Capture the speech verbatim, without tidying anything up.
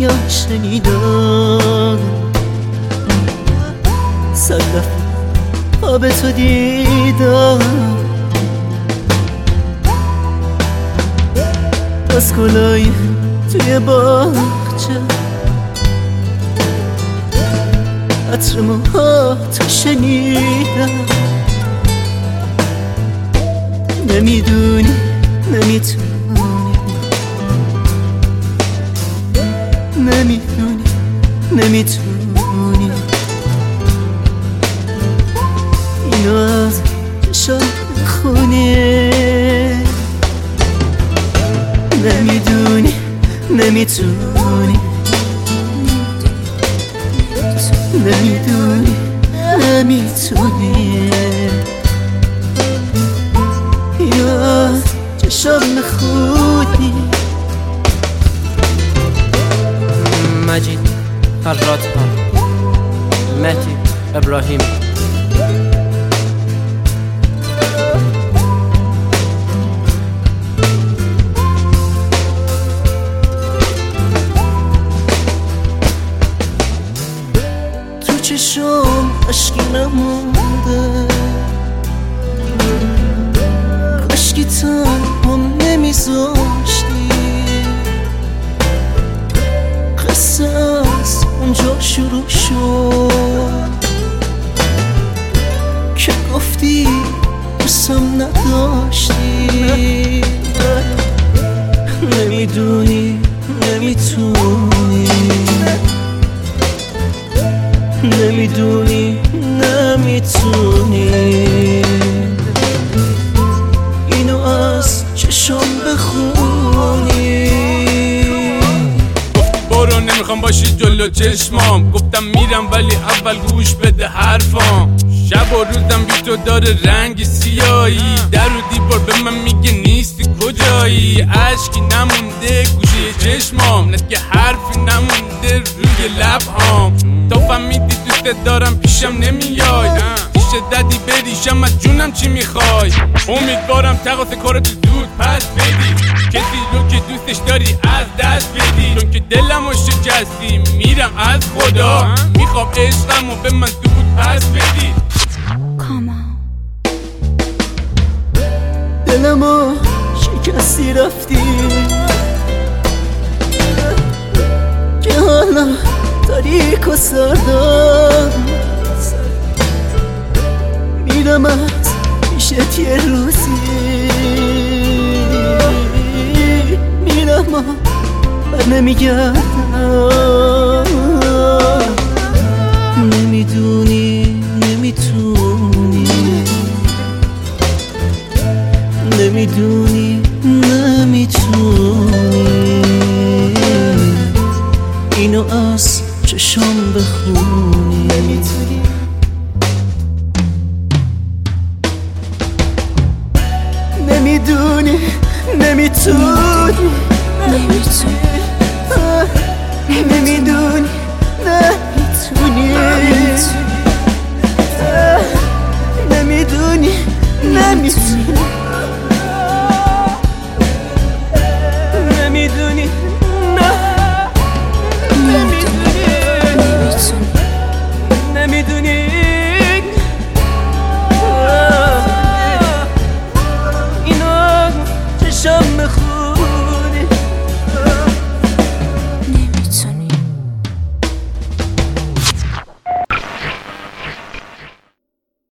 یا شنیدم صد دفعه خواب تو دیدم از گلای توی باغچه عطر موهاتو شنیدم نمیدونی نمیتونی نمیدونی نمیتونی اینو از چشم خونی نمیدونی نمیتونی نمیدونی نمیتونی یا چشم خودی. مجید فراتها، مهدی ابراهیم. تو چشم عشقی نمونده، کاشکی تنهام نمیذاشتی، قصه از اونجا شروع شد که گفتی دوستم نداشتی. نمیدونی نمیتونی نمیدونی نمیتونی اینو از چشم بخونی. گفتی برو نمیخوام باشی جلو چشمام، گفتم میرم ولی اول گوش بده حرفام. شب و روزم بی تو داره رنگ سیایی، در و دیوار به من میگه نیستی کجایی. عشقی نمونده گوشه چشمام، نه که حرفی نمونده روی لبهام. تا فهمیدی دوست دارم پیشم نمیای، پیش ددی بریشم از جونم چی میخوای. امیدوارم تقاس کارتو زود پس بدی، کسی رو که دوستش داری از دست بدی. چون که دلم رو شکستی میرم از خدا، میخوام عشقم رو به من زود پس بدی. دلمو شکستی رفتی که حالا تاریک و سردم میرم از پیشت یه روزی، میرم و بر نمیگردم. نمیدونی نمیتونی نمیدونی نمیتونی اینو از چشم بخونی. نمیتونی نمیدونی نمیتونی نمیتونی نمیدونی نمیتونی نمیدونی نمیتونی